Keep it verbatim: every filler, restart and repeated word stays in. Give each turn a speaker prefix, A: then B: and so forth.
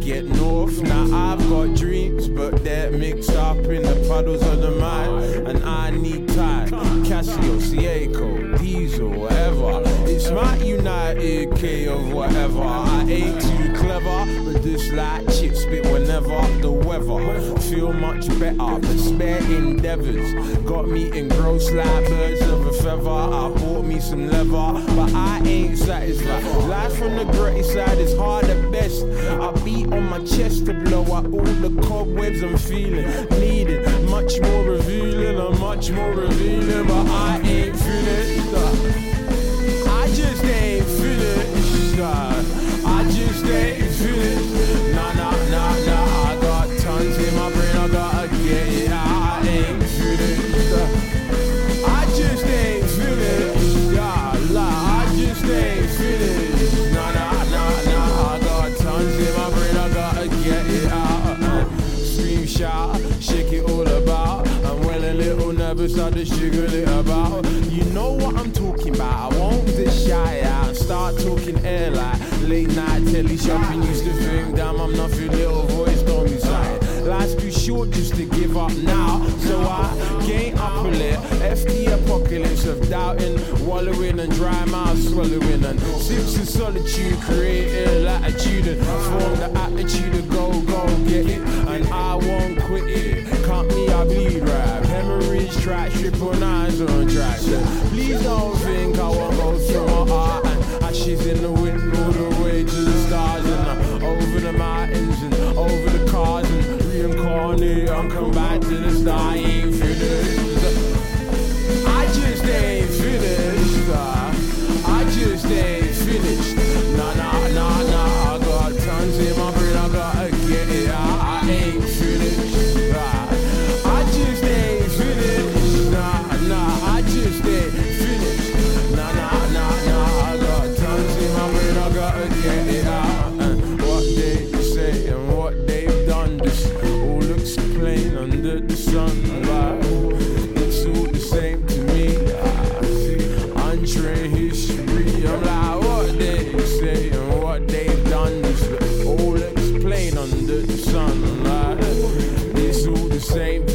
A: get north. Now I've got dreams, but they're mixed up in the puddles of the mind. And I need time, Casio, Seiko, Diesel, whatever. It's my United K of whatever. I ain't too clever, but this like chip spit whenever the weather. Feel much better, but spare endeavors got me engrossed like birds of a feather. I bought me some leather, but I ain't satisfied. Life from the gritty side is hard at best. I beat on my chest to blow out all the cobwebs I'm feeling. Needed much more revealing, and much more revealing, but I ain't finished. I just ain't finished. I just ain't finished. Nah, nah, nah, nah. I got tons in my brain, I gotta get it out. I ain't finished. I just ain't finished. Yeah, lie. I just ain't finished. Nah, nah, nah, nah. I got tons in my brain, I gotta get it out. Scream, shout, shake it all about. I'm well a little nervous, I just jiggle it about. You know what I'm talking about. I won't just shy out and start talking air like late night telly shopping. Used to think, damn, I'm not your little voice, don't be silent. Life's too short just to give up now, so I gain up a lit. F the apocalypse of doubting, wallowing and dry mouth swallowing, and sips of solitude, creating latitude and form the attitude to go, go get it. And I won't quit it. Cut me, I bleed rap. Hemorrhage track, triple nines on track. So please don't think I won't go through my heart and ashes in the wind all the way to the stars, and uh, over the mountains and over the cars and reincarnate and come back to the star. I ain't finished. I just ain't finished. Uh, I just ain't finished. Nah, nah, nah, nah. I got tons in my brain, I gotta get it out. I ain't finished. Uh, I just ain't finished. Nah, nah, I just ain't finished. Nah, nah, nah, nah. I got tons in my brain, I gotta get it out. And what they say and what they've done, this all looks plain under the sunlight. It's all the same to me. I see untrained history. I'm like, what they say and what they've done, this all looks plain under the sunlight. It's all the same to me.